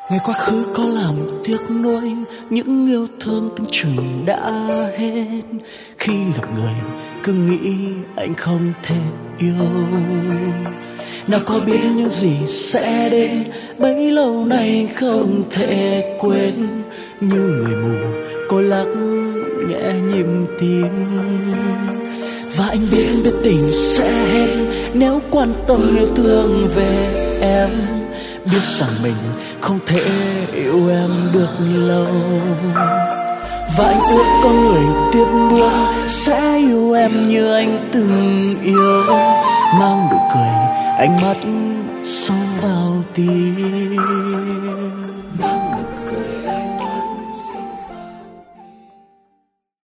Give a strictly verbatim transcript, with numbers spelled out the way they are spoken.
Ngày quá khứ có làm tiếc nuối những yêu thương tưởng chừng đã hết. Khi gặp người cứ nghĩ anh không thể yêu. Nào có biết những gì sẽ đến, bấy lâu nay không thể quên. Như người mù cô lắc nhẹ nhịp tim. Và anh biết biết tình sẽ hết nếu quan tâm yêu thương về em. Biết rằng mình không thể yêu em được lâu. Và anh ước có người tiếp bước sẽ yêu em như anh từng yêu. Mang nụ cười ánh mắt sâu vào tim.